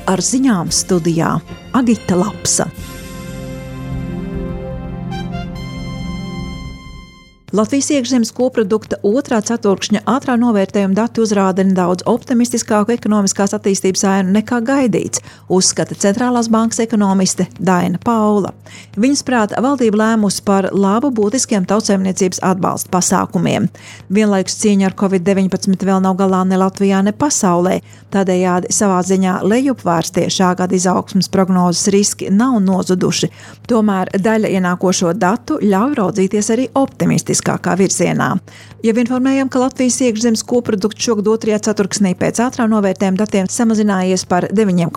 Ar ziņām studijā Agita Lapsa. Latvijas iekšzemes koprodukta otrā ceturkšņa ātrā novērtējuma dati uzrāda nedaudz optimistiskāku ekonomiskās attīstības ainu nekā gaidīts, uzskata Centrālās bankas ekonomiste Daina Paula. Viņas prāt, valdība lēmusi par labu būtiskiem tautsaimniecības atbalsta pasākumiem. Vienlaikus cīņa ar Covid-19 vēl nav galā ne Latvijā, ne pasaulē. Tādējādi savā ziņā lejupvērstie šā gada izaugsmes prognozes riski nav nozuduši. Tomēr daļa ienākošo datu ļauj raudzīties arī optimistiskākā virzienā. Jau informējam, ka Latvijas iekšzemes koprodukts šogad otrajā ceturksnī pēc ātrā novērtējuma datiem samazinājies par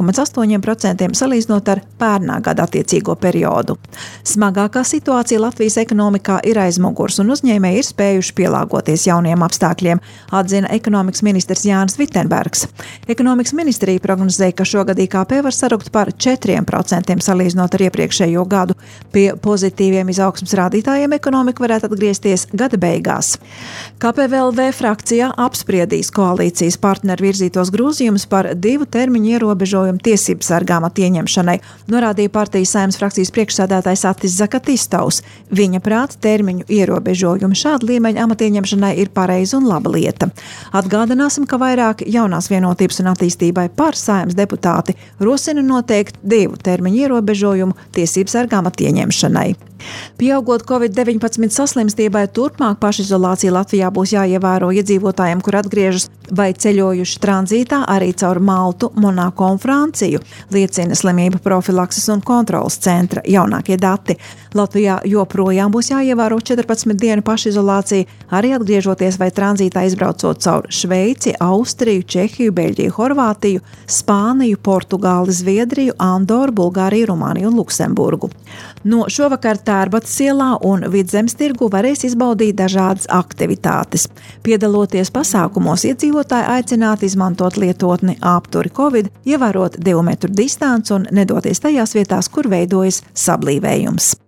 9,8% salīdzinot ar pērnā gada attiecīgo periodu. Smagākā situācija Latvijas ekonomikā ir aiz muguras un uzņēmēji ir spējuši pielāgoties jauniem apstākļiem, atzina ekonomikas ministrs Jānis Vitenbergs. Ekonomikas ministrija prognozēja, ka šogad IKP var sarukt par 4% salīdzinot ar iepriekšējo gadu. Pie pozitīviem izaugsmes rādītājiem ekonomika varētu atgriezties gada beigās. KPVLV frakcijā apspriedīs koalīcijas partneru virzītos grozījumus par 2 termiņu ierobežojumu tiesību sargām ieņemšanai, norādīja partijas Saeimas frakcijas priekšsēdētājs Atis Zakatistovs. Viņa prāt, termiņu ierobežojumi šāda līmeņa amatieņemšanai ir pareiza un laba lieta. Atgādināsim, ka vairāk jaunās vienotības un attīstībai par Saeimas deputāti rosina noteikt 2 termiņu ierobežojumu tiesību sargām ieņemšanai. Pieaugot Covid-19 saslimstībai, turpmāk pašizolācija Latvijā būs jāievēro iedzīvotājiem, kur atgriežas vai ceļojuši tranzītā arī caur Maltu, Monako un Franciju, liecina Slimību profilakses un kontrolas centra jaunākie dati. Latvijā joprojām būs jāievēro 14 dienu pašizolācija, arī atgriežoties vai tranzītā izbraucot caur Šveici, Austriju, Čehiju, Beļģiju, Horvātiju, Spāniju, Portugāli, Zviedriju, Andoru, Bulgāriju, Rumāniju un Luksemburgu. No šovakar Tērbatas ielā un Vidzemes tirgu varēs izbaudīt dažādas aktivitātes. Piedaloties pasākumos, iedzīvotāji aicināti izmantot lietotni Apturi Covid, ievērot 2 metru distanci un nedoties tajās vietās, kur veidojas sablīvējums.